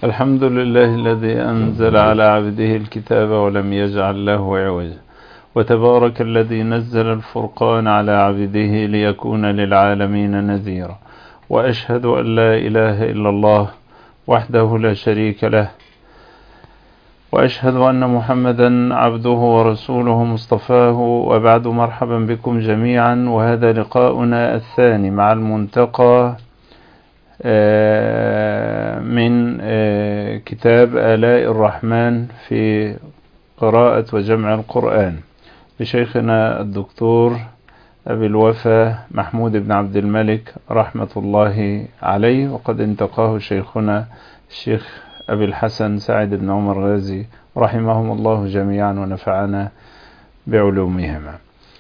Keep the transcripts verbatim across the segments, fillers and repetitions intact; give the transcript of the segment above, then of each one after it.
الحمد لله الذي أنزل على عبده الكتاب ولم يجعل له عوجا، وتبارك الذي نزل الفرقان على عبده ليكون للعالمين نذيرا، وأشهد أن لا إله إلا الله وحده لا شريك له، وأشهد أن محمدا عبده ورسوله مصطفاه. وبعد، مرحبا بكم جميعا، وهذا لقاؤنا الثاني مع المنتقى من كتاب آلاء الرحمن في قراءة وجمع القرآن لشيخنا الدكتور أبي الوفا محمود بن عبد الملك رحمة الله عليه، وقد انتقاه شيخنا الشيخ أبي الحسن سعد بن عمر غازي رحمهم الله جميعا ونفعنا بعلومهما.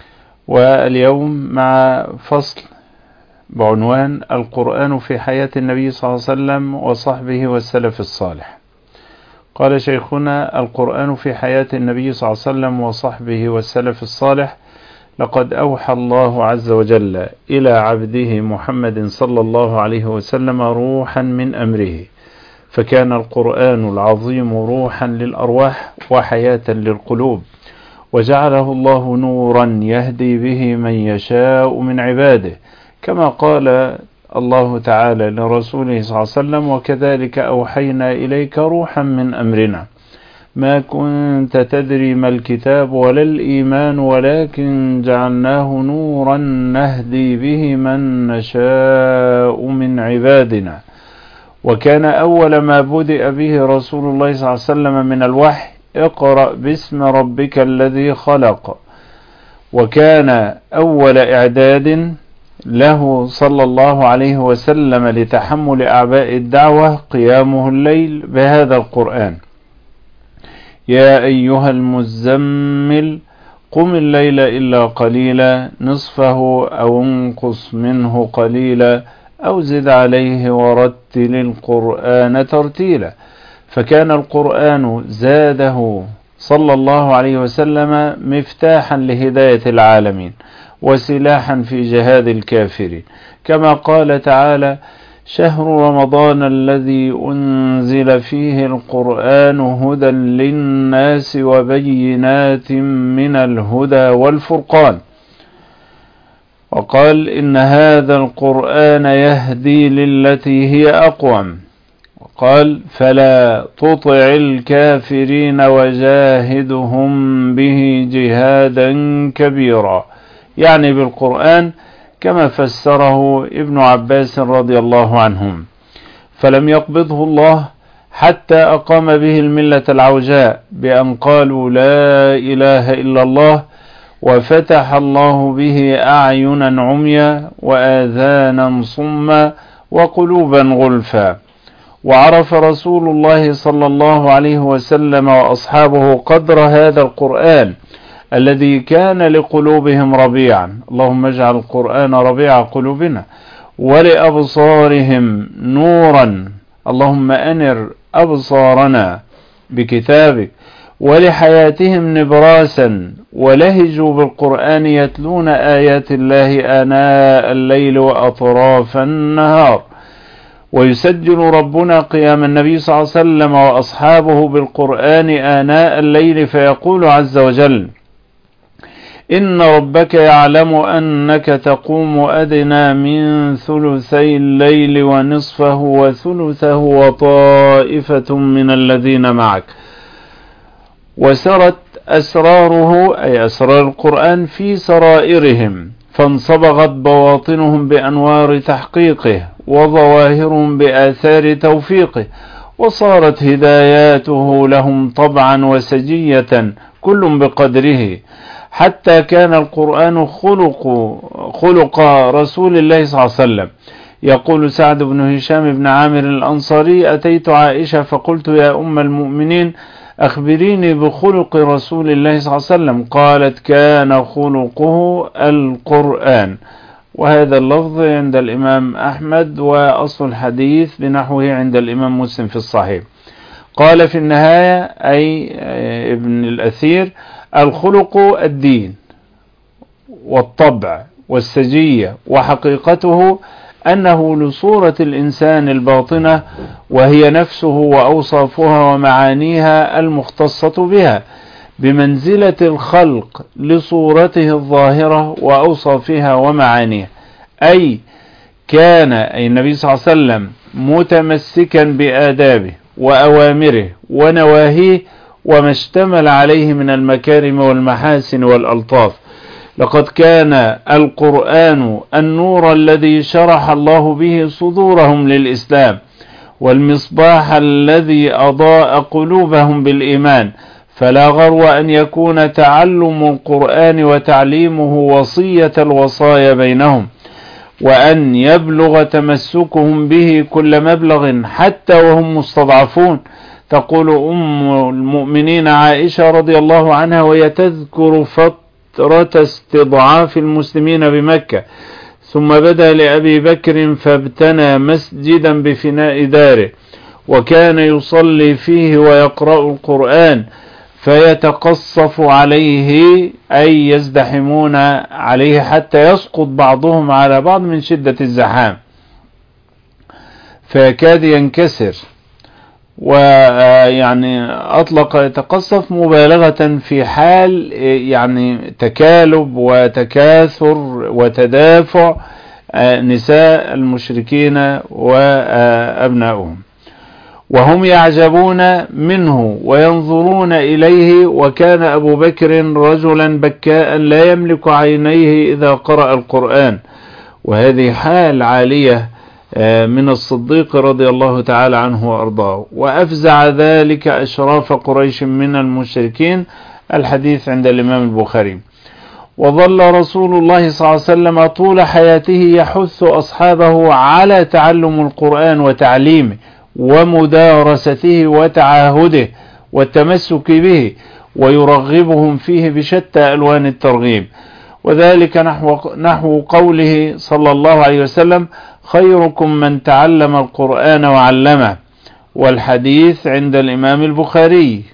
واليوم مع فصل بعنوان القرآن في حياة النبي صلى الله عليه وسلم وصحبه والسلف الصالح. قال شيخنا: القرآن في حياة النبي صلى الله عليه وسلم وصحبه والسلف الصالح: لقد أوحى الله عز وجل إلى عبده محمد صلى الله عليه وسلم روحا من أمره، فكان القرآن العظيم روحا للأرواح وحياة للقلوب، وجعله الله نورا يهدي به من يشاء من عباده، كما قال الله تعالى لرسوله صلى الله عليه وسلم: وكذلك أوحينا إليك روحا من أمرنا ما كنت تدري ما الكتاب ولا الإيمان ولكن جعلناه نورا نهدي به من نشاء من عبادنا. وكان أول ما بدأ به رسول الله صلى الله عليه وسلم من الوحي: اقرأ باسم ربك الذي خلق. وكان أول إعداد له صلى الله عليه وسلم لتحمل أعباء الدعوة قيامه الليل بهذا القرآن: يا أيها المزمل قم الليل إلا قليلا نصفه أو انقص منه قليلا أو زد عليه ورتل القرآن ترتيلا. فكان القرآن زاده صلى الله عليه وسلم مفتاحا لهداية العالمين وسلاحا في جهاد الكافرين، كما قال تعالى: شهر رمضان الذي أنزل فيه القرآن هدى للناس وبينات من الهدى والفرقان. وقال: إن هذا القرآن يهدي للتي هي أقوم. وقال: فلا تطع الكافرين وجاهدهم به جهادا كبيرا، يعني بالقرآن، كما فسره ابن عباس رضي الله عنهم. فلم يقبضه الله حتى أقام به الملة العوجاء بأن قالوا لا إله إلا الله، وفتح الله به أعينا عميا وآذانا صما وقلوبا غلفا. وعرف رسول الله صلى الله عليه وسلم وأصحابه قدر هذا القرآن الذي كان لقلوبهم ربيعا. اللهم اجعل القرآن ربيع قلوبنا، ولأبصارهم نورا. اللهم أنر أبصارنا بكتابك. ولحياتهم نبراسا، ولهجوا بالقرآن يتلون آيات الله آناء الليل وأطراف النهار. ويسجل ربنا قيام النبي صلى الله عليه وسلم وأصحابه بالقرآن آناء الليل، فيقول عز وجل: إن ربك يعلم أنك تقوم أدنى من ثلثي الليل ونصفه وثلثه وطائفة من الذين معك. وسرت أسراره، أي أسرار القرآن، في سرائرهم، فانصبغت بواطنهم بأنوار تحقيقه وظواهرهم بآثار توفيقه، وصارت هداياته لهم طبعا وسجية كل بقدره، حتى كان القرآن خلق خلق رسول الله صلى الله عليه وسلم. يقول سعد بن هشام بن عامر الأنصاري: أتيت عائشة فقلت: يا أم المؤمنين، أخبريني بخلق رسول الله صلى الله عليه وسلم. قالت: كان خلقه القرآن. وهذا اللفظ عند الإمام أحمد، وأصل الحديث بنحوه عند الإمام مسلم في الصحيح. قال في النهاية، أي ابن الأثير: الخلق الدين والطبع والسجية، وحقيقته أنه لصورة الإنسان الباطنة وهي نفسه وأوصافها ومعانيها المختصة بها بمنزلة الخلق لصورته الظاهرة وأوصافها ومعانيها، أي كان أي النبي صلى الله عليه وسلم متمسكا بآدابه وأوامره ونواهيه وما اشتمل عليه من المكارم والمحاسن والألطاف. لقد كان القرآن النور الذي شرح الله به صدورهم للإسلام، والمصباح الذي أضاء قلوبهم بالإيمان، فلا غرو أن يكون تعلم القرآن وتعليمه وصية الوصايا بينهم، وأن يبلغ تمسكهم به كل مبلغ حتى وهم مستضعفون. تقول أم المؤمنين عائشة رضي الله عنها وهي تذكر فترة استضعاف المسلمين بمكة: ثم بدا لأبي بكر فابتنى مسجدا بفناء داره، وكان يصلي فيه ويقرأ القرآن فيتقصف عليه أي يزدحمون عليه حتى يسقط بعضهم على بعض من شدة الزحام فيكاد ينكسر. ويعني أطلق يتقصف مبالغة في حال يعني تكالب وتكاثر وتدافع نساء المشركين وأبنائهم، وهم يعجبون منه وينظرون إليه. وكان أبو بكر رجلا بكاء لا يملك عينيه إذا قرأ القرآن، وهذه حال عالية من الصديق رضي الله تعالى عنه وأرضاه. وأفزع ذلك أشراف قريش من المشركين، الحديث عند الإمام البخاري. وظل رسول الله صلى الله عليه وسلم طول حياته يحث أصحابه على تعلم القرآن وتعليمه ومدارسته وتعاهده والتمسك به، ويرغبهم فيه بشتى ألوان الترغيب، وذلك نحو, نحو قوله صلى الله عليه وسلم: خيركم من تعلم القرآن وعلمه، والحديث عند الإمام البخاري.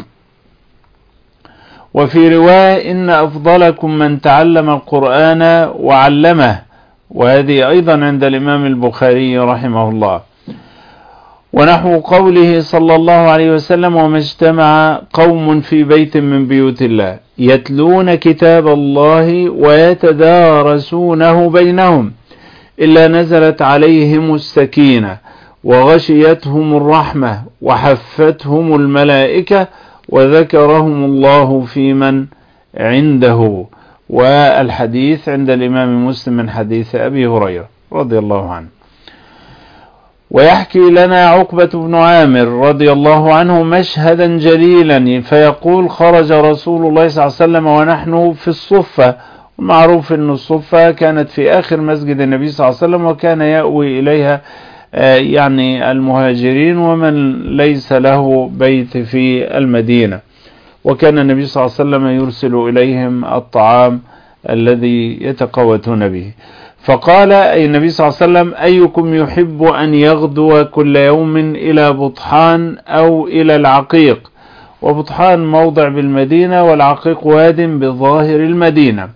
وفي رواية: إن أفضلكم من تعلم القرآن وعلمه، وهذه أيضا عند الإمام البخاري رحمه الله. ونحو قوله صلى الله عليه وسلم: وما اجتمع قوم في بيت من بيوت الله يتلون كتاب الله ويتدارسونه بينهم إلا نزلت عليهم السكينة وغشيتهم الرحمة وحفتهم الملائكة وذكرهم الله في من عنده. والحديث عند الإمام مسلم من حديث أبي هريرة رضي الله عنه. ويحكي لنا عقبة بن عامر رضي الله عنه مشهدا جليلا فيقول: خرج رسول الله صلى الله عليه وسلم ونحن في الصفة. ومعروف أن الصفة كانت في آخر مسجد النبي صلى الله عليه وسلم، وكان يأوي إليها يعني المهاجرين ومن ليس له بيت في المدينة، وكان النبي صلى الله عليه وسلم يرسل إليهم الطعام الذي يتقوتون به. فقال أي النبي صلى الله عليه وسلم: أيكم يحب أن يغدو كل يوم إلى بطحان أو إلى العقيق؟ وبطحان موضع بالمدينة، والعقيق واد بظاهر المدينة.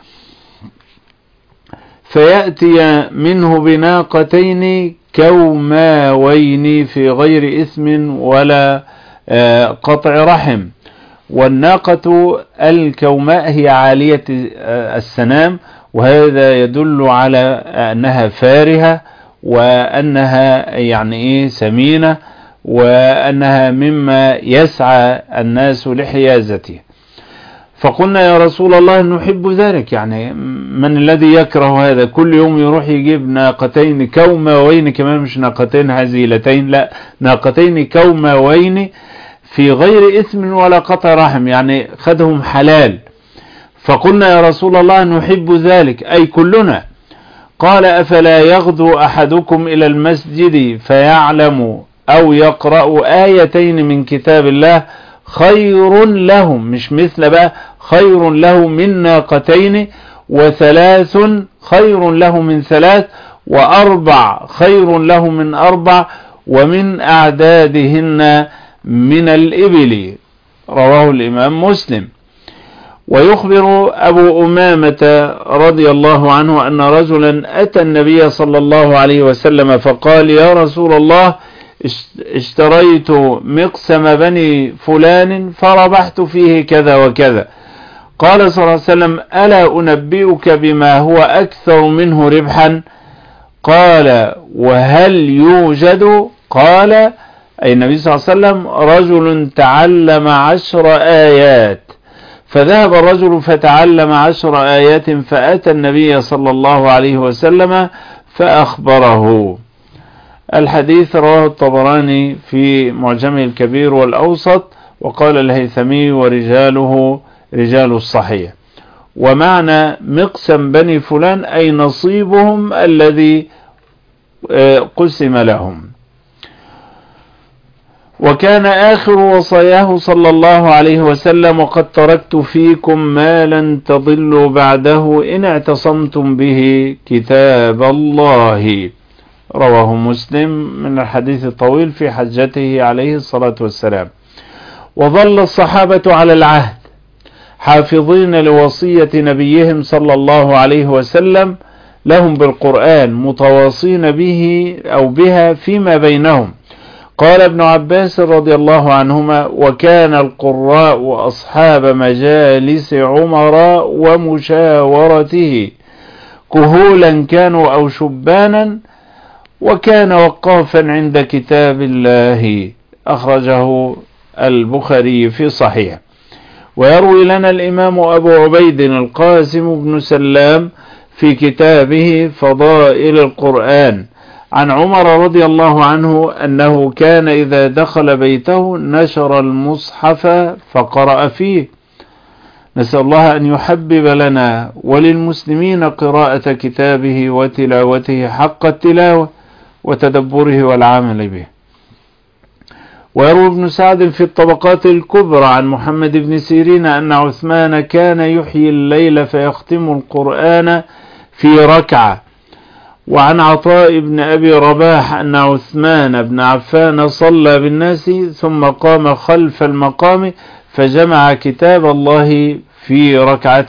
فيأتي منه بناقتين كوماوين في غير إثم ولا قطع رحم. والناقة الكوماء هي عالية السنام، وهذا يدل على أنها فارهة وأنها يعني إيه سمينة، وأنها مما يسعى الناس لحيازته. فقلنا: يا رسول الله نحب ذلك، يعني من الذي يكره هذا؟ كل يوم يروح يجيب ناقتين كوماوين، كمان مش ناقتين هزيلتين، لا، ناقتين كوماوين في غير إثم ولا قطع رحم، يعني خدهم حلال. فقلنا: يا رسول الله نحب ذلك، أي كلنا. قال: أفلا يغدو أحدكم إلى المسجد فيعلم أو يقرأ آيتين من كتاب الله خير له، مش مثل بقى، خير له من ناقتين، وثلاث خير له من ثلاث، وأربع خير له من أربع، ومن أعدادهن من الإبل. رواه الإمام مسلم. ويخبر أبو أمامة رضي الله عنه أن رجلا أتى النبي صلى الله عليه وسلم فقال: يا رسول الله، اشتريت مقسم بني فلان فربحت فيه كذا وكذا. قال صلى الله عليه وسلم: ألا أنبئك بما هو أكثر منه ربحا؟ قال: وهل يوجد؟ قال أي النبي صلى الله عليه وسلم: رجل تعلم عشر آيات. فذهب الرجل فتعلم عشر آيات فأتى النبي صلى الله عليه وسلم فأخبره. الحديث رواه الطبراني في معجمه الكبير والأوسط، وقال الهيثمي: ورجاله رجال الصحيح. ومعنى مقسم بني فلان أي نصيبهم الذي قسم لهم. وكان آخر وصاياه صلى الله عليه وسلم: وقد تركت فيكم ما لن تضلوا بعده إن اعتصمتم به كتاب الله. رواه مسلم من الحديث الطويل في حجته عليه الصلاة والسلام. وظل الصحابة على العهد حافظين لوصية نبيهم صلى الله عليه وسلم لهم بالقرآن، متواصين به أو بها فيما بينهم. قال ابن عباس رضي الله عنهما: وكان القراء أصحاب مجالس عمر ومشاورته، كهولا كانوا أو شبانا، وكان وقافا عند كتاب الله. أخرجه البخاري في صحيح. ويروي لنا الإمام أبو عبيد القاسم بن سلام في كتابه فضائل القرآن عن عمر رضي الله عنه أنه كان إذا دخل بيته نشر المصحف فقرأ فيه. نسأل الله أن يحبب لنا وللمسلمين قراءة كتابه وتلاوته حق التلاوة وتدبره والعمل به. ويروي ابن سعد في الطبقات الكبرى عن محمد بن سيرين أن عثمان كان يحيي الليل فيختم القرآن في ركعة. وعن عطاء بن أبي رباح أن عثمان بن عفان صلى بالناس ثم قام خلف المقام فجمع كتاب الله في ركعة.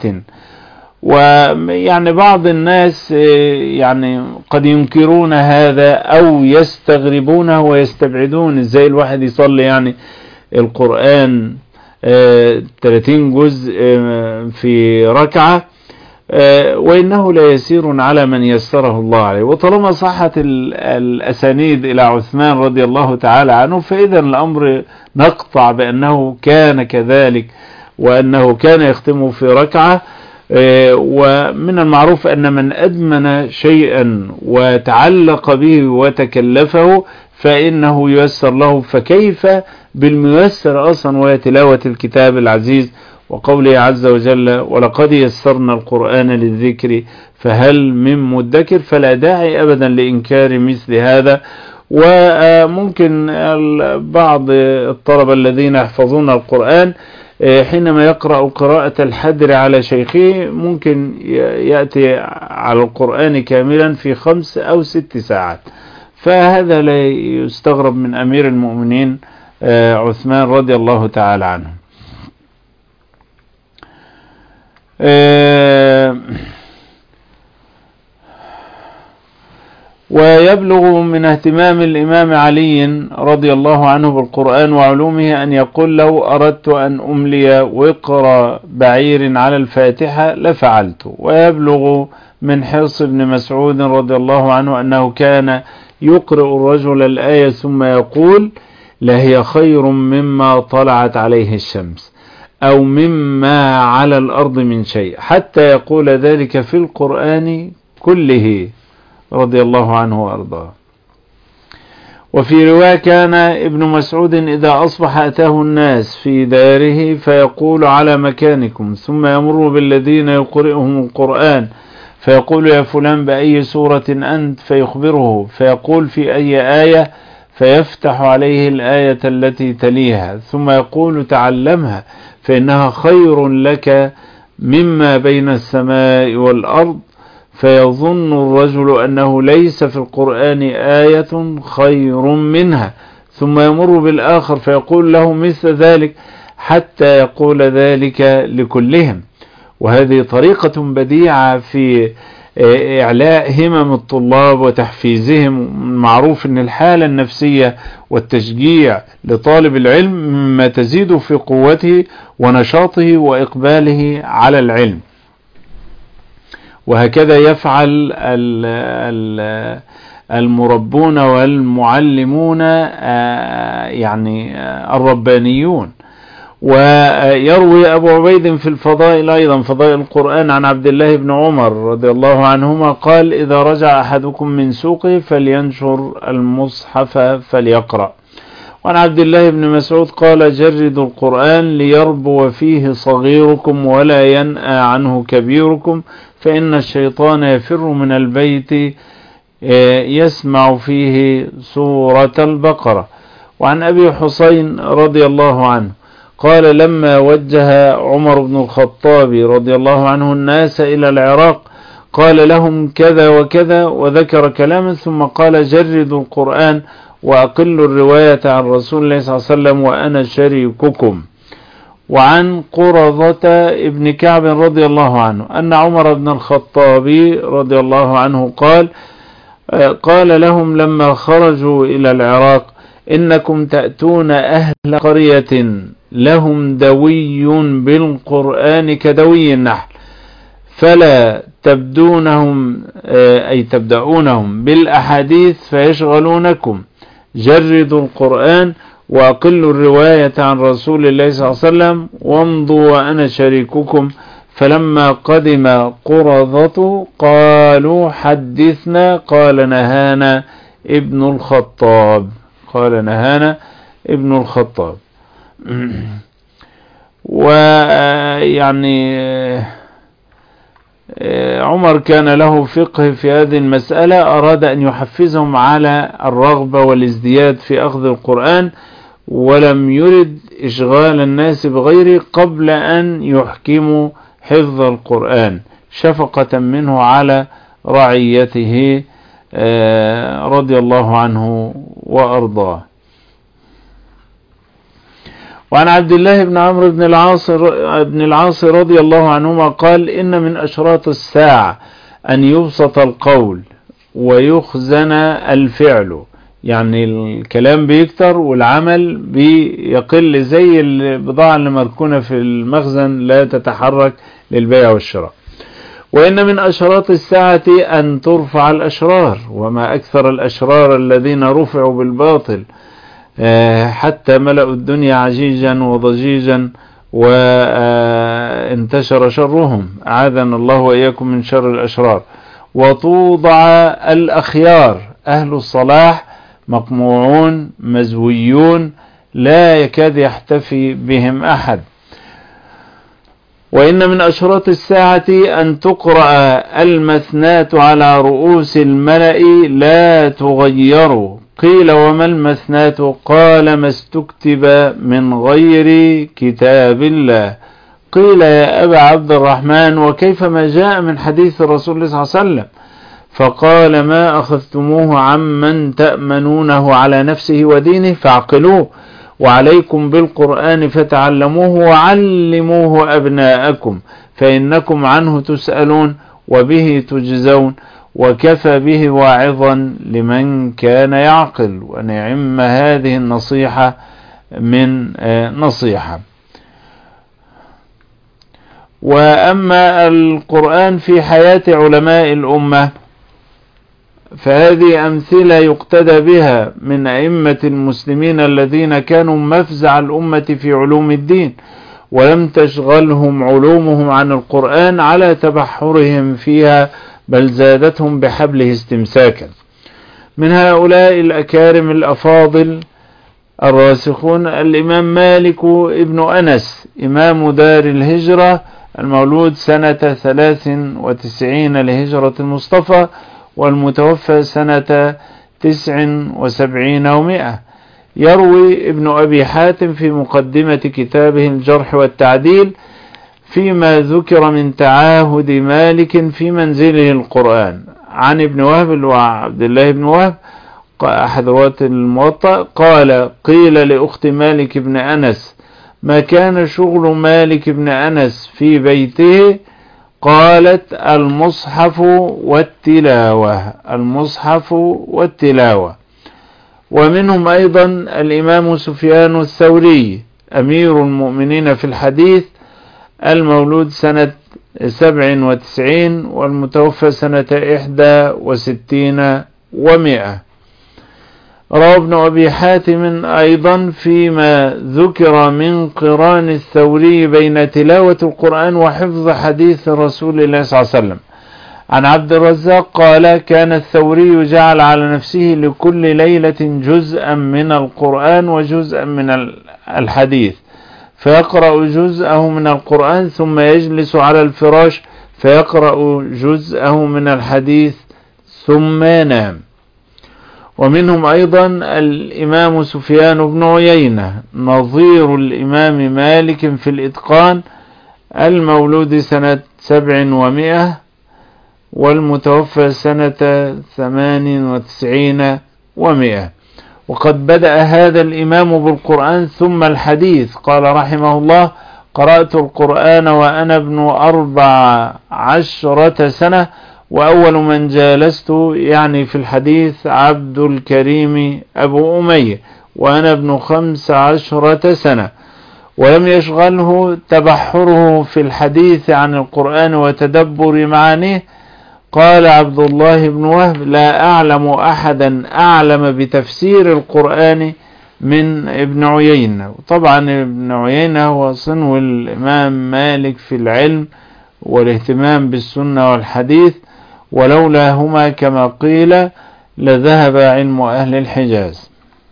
ويعني بعض الناس يعني قد ينكرون هذا أو يستغربونه ويستبعدون ازاي الواحد يصلي يعني القرآن ثلاثين جزء في ركعة، وإنه لا يسير على من يسره الله عليه. وطالما صحت الأسانيد إلى عثمان رضي الله تعالى عنه فإذا الأمر نقطع بأنه كان كذلك وأنه كان يختم في ركعة. ومن المعروف أن من أدمن شيئا وتعلق به وتكلفه فإنه ييسر له، فكيف بالميسر أصلا وهي تلاوة الكتاب العزيز، وقوله عز وجل: ولقد يسرنا القرآن للذكر فهل من مدكر. فلا داعي أبدا لإنكار مثل هذا. وممكن بعض الطلبة الذين يحفظون القرآن حينما يقرأ قراءة الحدر على شيخه ممكن يأتي على القرآن كاملا في خمس أو ست ساعات، فهذا لا يستغرب من أمير المؤمنين عثمان رضي الله تعالى عنه. ويبلغ من اهتمام الإمام علي رضي الله عنه بالقرآن وعلومه أن يقول: لو أردت أن أملي وقر بعير على الفاتحة لفعلت. ويبلغ من حرص ابن مسعود رضي الله عنه أنه كان يقرأ الرجل الآية ثم يقول: لهي خير مما طلعت عليه الشمس أو مما على الأرض من شيء، حتى يقول ذلك في القرآن كله رضي الله عنه وأرضاه. وفي رواية: كان ابن مسعود إذا أصبح أتاه الناس في داره فيقول: على مكانكم، ثم يمر بالذين يقرئهم القرآن فيقول: يا فلان بأي سورة أنت؟ فيخبره فيقول: في أي آية؟ فيفتح عليه الآية التي تليها ثم يقول: تعلمها فإنها خير لك مما بين السماء والأرض. فيظن الرجل أنه ليس في القرآن آية خير منها، ثم يمر بالآخر فيقول له مثل ذلك، حتى يقول ذلك لكلهم. وهذه طريقة بديعة في إعلاء همم الطلاب وتحفيزهم. معروف أن الحالة النفسية والتشجيع لطالب العلم مما تزيد في قوته ونشاطه وإقباله على العلم. وهكذا يفعل المربون والمعلمون يعني الربانيون. ويروي أبو عبيد في الفضائل أيضا، فضائل القرآن، عن عبد الله بن عمر رضي الله عنهما قال: إذا رجع أحدكم من سوقه فلينشر المصحف فليقرأ. وعن عبد الله بن مسعود قال: جردوا القرآن ليربو فيه صغيركم ولا ينأى عنه كبيركم، فإن الشيطان يفر من البيت يسمع فيه سورة البقرة. وعن أبي حسين رضي الله عنه قال: لما وجه عمر بن الخطاب رضي الله عنه الناس إلى العراق قال لهم كذا وكذا، وذكر كلاما، ثم قال: جردوا القرآن وأقلوا الرواية عن رسول الله صلى الله عليه وسلم وأنا شريككم. وعن قرظة ابن كعب رضي الله عنه أن عمر بن الخطاب رضي الله عنه قال قال لهم لما خرجوا إلى العراق: إنكم تأتون أهل قرية لهم دوي بالقرآن كدوي النحل، فلا تبدونهم أي تبدأونهم بالأحاديث فيشغلونكم، جردوا القرآن وأقلوا الرواية عن رسول الله صلى الله عليه وسلم وامضوا وأنا شريككم. فلما قدم قرظة قالوا: حدثنا. قال: نهانا ابن الخطاب قال نهانا ابن الخطاب. ويعني عمر كان له فقه في هذه المسألة، أراد أن يحفزهم على الرغبة والازدياد في أخذ القرآن، ولم يرد إشغال الناس بغيره قبل أن يحكموا حفظ القرآن، شفقة منه على رعيته رضي الله عنه وأرضاه. وعن عبد الله بن عمرو بن العاص بن العاص رضي الله عنهما قال: إن من أشراط الساعة أن يبسط القول ويخزن الفعل، يعني الكلام بيكتر والعمل بيقل، زي البضاعة اللي مركونة في المخزن لا تتحرك للبيع والشراء. وإن من أشراط الساعة أن ترفع الأشرار، وما أكثر الأشرار الذين رفعوا بالباطل حتى ملأوا الدنيا عجيجا وضجيجا وانتشر شرهم، أعاذنا الله وإياكم من شر الأشرار. وتوضع الأخيار، أهل الصلاح مقموعون مزويون لا يكاد يحتفي بهم أحد. وإن من أشراط الساعة أن تقرأ المثنات على رؤوس الملأ لا تغيروا. قيل: وما المثنات؟ قال: ما استكتب من غير كتاب الله. قيل: يا أبا عبد الرحمن، وكيف ما جاء من حديث الرسول صلى الله عليه وسلم؟ فقال: ما أخذتموه عمن تأمنونه على نفسه ودينه فاعقلوه، وعليكم بالقرآن فتعلموه وعلموه أبناءكم، فإنكم عنه تسألون وبه تجزون، وكفى به واعظا لمن كان يعقل. ونعم هذه النصيحة من نصيحة. وأما القرآن في حياة علماء الأمة فهذه أمثلة يقتدى بها من أئمة المسلمين الذين كانوا مفزع الأمة في علوم الدين، ولم تشغلهم علومهم عن القرآن على تبحرهم فيها، بل زادتهم بحبله استمساكا. من هؤلاء الأكارم الأفاضل الراسخون الإمام مالك ابن أنس، إمام دار الهجرة، المولود سنة ثلاث وتسعين لهجرة المصطفى، والمتوفى سنة تسع وسبعين ومائة. يروي ابن أبي حاتم في مقدمة كتابه الجرح والتعديل فيما ذكر من تعاهد مالك في منزله القرآن عن ابن وهب وعبد الله بن وهب أحد رواة الموطأ قال: قيل لأخت مالك بن أنس: ما كان شغل مالك بن أنس في بيته؟ قالت المصحف والتلاوة، المصحف والتلاوة. ومنهم أيضا الإمام سفيان الثوري أمير المؤمنين في الحديث، المولود سنة سبع وتسعين والمتوفى سنة إحدى وستين ومئة. روى ابن أبي حاتم أيضا فيما ذكر من قران الثوري بين تلاوة القرآن وحفظ حديث رسول الله صلى الله عليه وسلم عن عبد الرزاق قال: كان الثوري جعل على نفسه لكل ليلة جزءا من القرآن وجزءا من الحديث، فيقرأ جزءه من القرآن ثم يجلس على الفراش فيقرأ جزءه من الحديث ثم ينام. ومنهم أيضا الإمام سفيان بن عيينة نظير الإمام مالك في الإتقان، المولود سنة سبع ومئة والمتوفى سنة ثمان وتسعين ومئة. وقد بدأ هذا الإمام بالقرآن ثم الحديث، قال رحمه الله: قرأت القرآن وأنا ابن أربع عشرة سنة، وأول من جالست يعني في الحديث عبد الكريم أبو أمية وأنا ابن خمس عشرة سنة، ولم يشغله تبحره في الحديث عن القرآن وتدبر معانيه. قال عبد الله بن وهب: لا أعلم أحدا أعلم بتفسير القرآن من ابن عيينة. طبعا ابن عيينة هو صنو الإمام مالك في العلم والاهتمام بالسنة والحديث، ولولاهما كما قيل لذهب علم أهل الحجاز.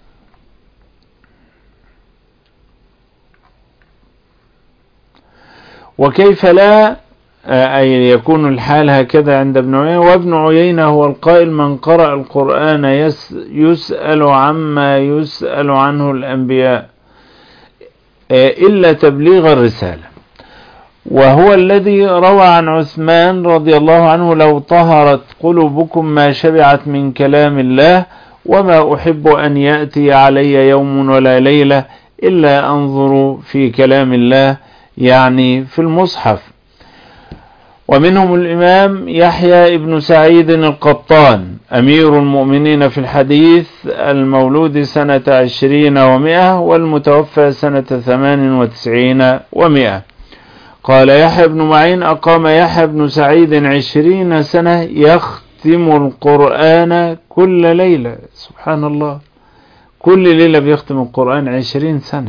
وكيف لا أي يكون الحال هكذا عند ابن عيينة؟ وابن عيينة هو القائل: من قرأ القرآن يسأل عما يسأل عنه الأنبياء إلا تبليغ الرسالة. وهو الذي روى عن عثمان رضي الله عنه: لو طهرت قلوبكم ما شبعت من كلام الله، وما أحب أن يأتي علي يوم ولا ليلة إلا أنظر في كلام الله، يعني في المصحف. ومنهم الإمام يحيى ابن سعيد القطان أمير المؤمنين في الحديث، المولود سنة عشرين ومئة والمتوفى سنة ثمان وتسعين ومئة. قال يحيى بن معين: أقام يحيى بن سعيد عشرين سنة يختم القرآن كل ليلة. سبحان الله، كل ليلة بيختم القرآن عشرين سنة.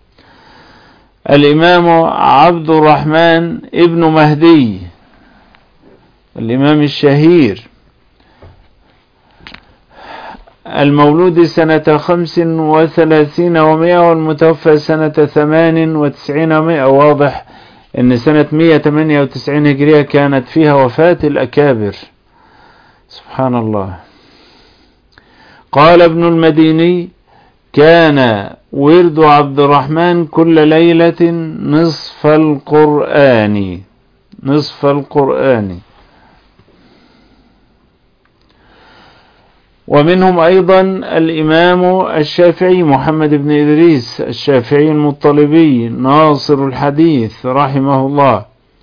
الإمام عبد الرحمن ابن مهدي الإمام الشهير، المولود سنة خمس وثلاثين ومئة والمتوفى سنة ثمان وتسعين ومئة. واضح ان سنة مئة وثمانية وتسعين هجرية كانت فيها وفاة الأكابر. سبحان الله. قال ابن المديني: كان ورد عبد الرحمن كل ليلة نصف القرآن، نصف القرآن. ومنهم أيضا الإمام الشافعي محمد بن إدريس الشافعي المطلبي ناصر الحديث رحمه الله،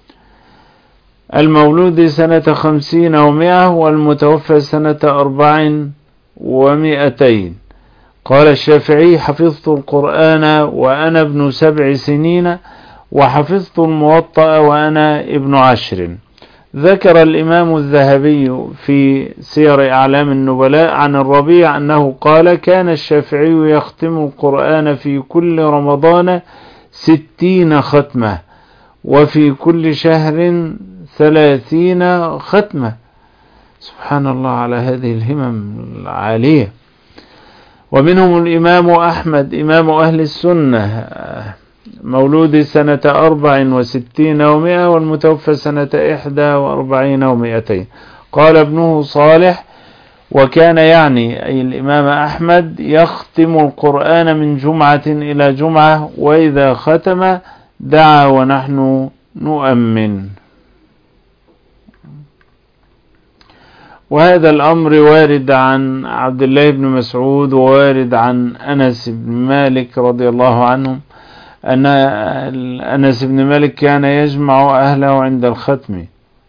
المولود سنة خمسين ومئة والمتوفى سنة أربع ومئتين. قال الشافعي: حفظت القرآن وأنا ابن سبع سنين، وحفظت الموطأ وأنا ابن عشر. ذكر الإمام الذهبي في سير أعلام النبلاء عن الربيع أنه قال: كان الشافعي يختم القرآن في كل رمضان ستين ختمة، وفي كل شهر ثلاثين ختمة. سبحان الله على هذه الهمم العالية. ومنهم الإمام أحمد إمام أهل السنة، مولود سنة أربع وستين ومئة والمتوفى سنة إحدى وأربعين ومئتين. قال ابنه صالح: وكان يعني أي الإمام أحمد يختم القرآن من جمعة إلى جمعة، وإذا ختم دعا ونحن نؤمن. وهذا الأمر وارد عن عبد الله بن مسعود ووارد عن أنس بن مالك رضي الله عنهم أن أنس بن مالك كان يجمع أهله عند الختم.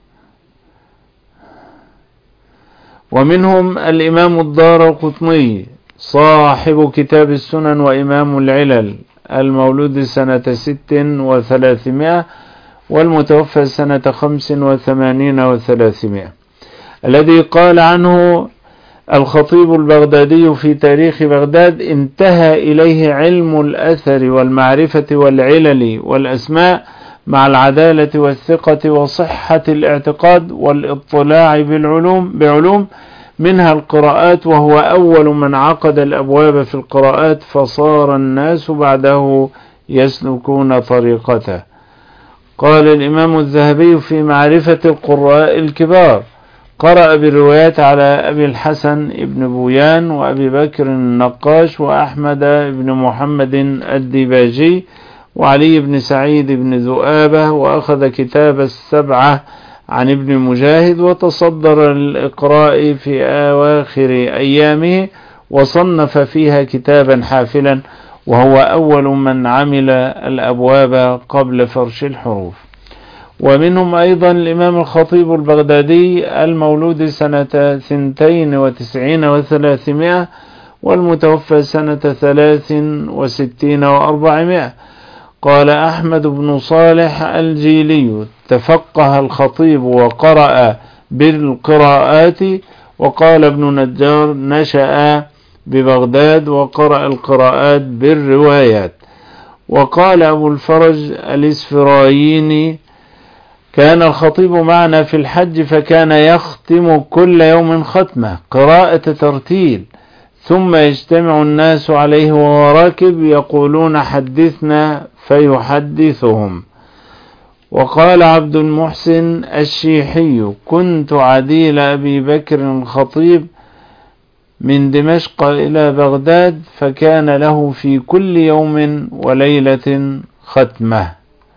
ومنهم الإمام الدارقطني صاحب كتاب السنن وإمام العلل، المولود سنة ست وثلاثمائة والمتوفى سنة خمس وثمانين وثلاثمائة، الذي قال عنه الخطيب البغدادي في تاريخ بغداد: انتهى إليه علم الأثر والمعرفة والعلل والأسماء مع العدالة والثقة وصحة الاعتقاد والاطلاع بالعلوم بعلوم منها القراءات، وهو أول من عقد الأبواب في القراءات، فصار الناس بعده يسلكون طريقته. قال الإمام الذهبي في معرفة القراء الكبار: قرأ بالروايات على أبي الحسن ابن بويان وأبي بكر النقاش وأحمد بن محمد الديباجي وعلي بن سعيد بن ذؤابة، وأخذ كتاب السبعة عن ابن مجاهد، وتصدر الإقراء في أواخر أيامه وصنف فيها كتابا حافلا، وهو أول من عمل الأبواب قبل فرش الحروف. ومنهم أيضا الإمام الخطيب البغدادي المولود سنة ثنتين وتسعين وثلاثمائة والمتوفى سنة ثلاث وستين وأربعمائة. قال أحمد بن صالح الجيلي: تفقه الخطيب وقرأ بالقراءات. وقال ابن نجار: نشأ ببغداد وقرأ القراءات بالروايات. وقال أبو الفرج الإسفرايني: كان الخطيب معنا في الحج فكان يختم كل يوم ختمة قراءة ترتيل، ثم يجتمع الناس عليه وهو راكب يقولون: حدثنا، فيحدثهم. وقال عبد المحسن الشيحي: كنت عديل أبي بكر الخطيب من دمشق إلى بغداد، فكان له في كل يوم وليلة ختمة.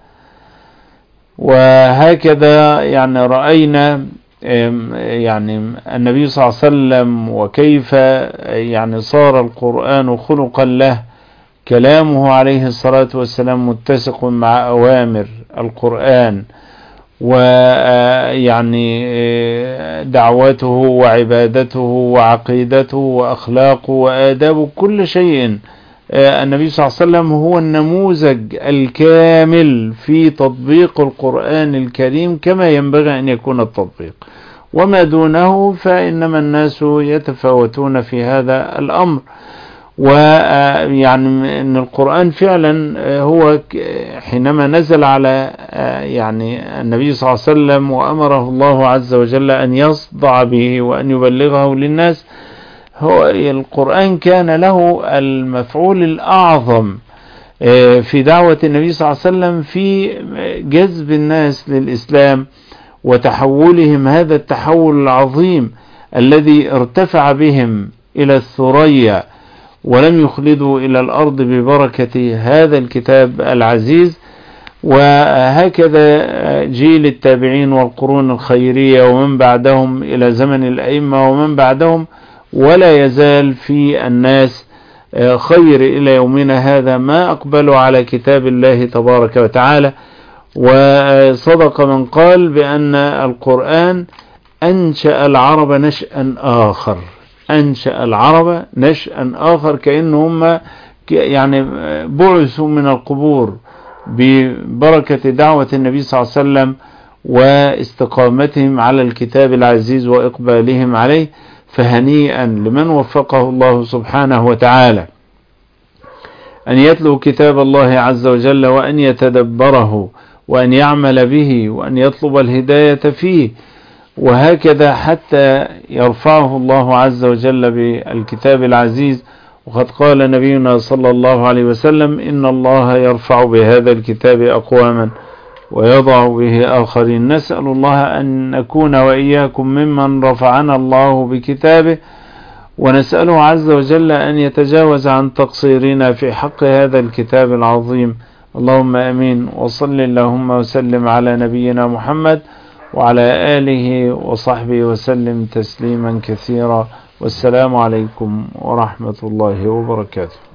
وهكذا يعني رأينا يعني النبي صلى الله عليه وسلم وكيف يعني صار القرآن خلقا له، كلامه عليه الصلاة والسلام متسق مع أوامر القرآن، ويعني دعوته وعبادته وعقيدته وأخلاقه وآدابه، كل شيء النبي صلى الله عليه وسلم هو النموذج الكامل في تطبيق القرآن الكريم كما ينبغي أن يكون التطبيق، وما دونه فإنما الناس يتفاوتون في هذا الأمر. ويعني أن القرآن فعلا هو حينما نزل على يعني النبي صلى الله عليه وسلم وأمره الله عز وجل أن يصدع به وأن يبلغه للناس، هو القرآن كان له المفعول الأعظم في دعوة النبي صلى الله عليه وسلم في جذب الناس للإسلام وتحولهم هذا التحول العظيم الذي ارتفع بهم إلى الثريا ولم يخلدوا إلى الأرض ببركة هذا الكتاب العزيز. وهكذا جيل التابعين والقرون الخيرية ومن بعدهم إلى زمن الأئمة ومن بعدهم، ولا يزال في الناس خير إلى يومنا هذا ما أقبلوا على كتاب الله تبارك وتعالى. وصدق من قال بأن القرآن أنشأ العرب نشأ آخر، أنشأ العرب نشأ آخر، كأنهم يعني بعثوا من القبور ببركة دعوة النبي صلى الله عليه وسلم واستقامتهم على الكتاب العزيز وإقبالهم عليه. فهنيئا لمن وفقه الله سبحانه وتعالى أن يتلو كتاب الله عز وجل وأن يتدبره وأن يعمل به وأن يطلب الهداية فيه، وهكذا حتى يرفعه الله عز وجل بالكتاب العزيز. وقد قال نبينا صلى الله عليه وسلم: إن الله يرفع بهذا الكتاب أقواما ويضع به آخرين. نسأل الله أن نكون وإياكم ممن رفعنا الله بكتابه، ونسأله عز وجل أن يتجاوز عن تقصيرنا في حق هذا الكتاب العظيم. اللهم أمين. وصل اللهم وسلم على نبينا محمد وعلى آله وصحبه وسلم تسليما كثيرا. والسلام عليكم ورحمة الله وبركاته.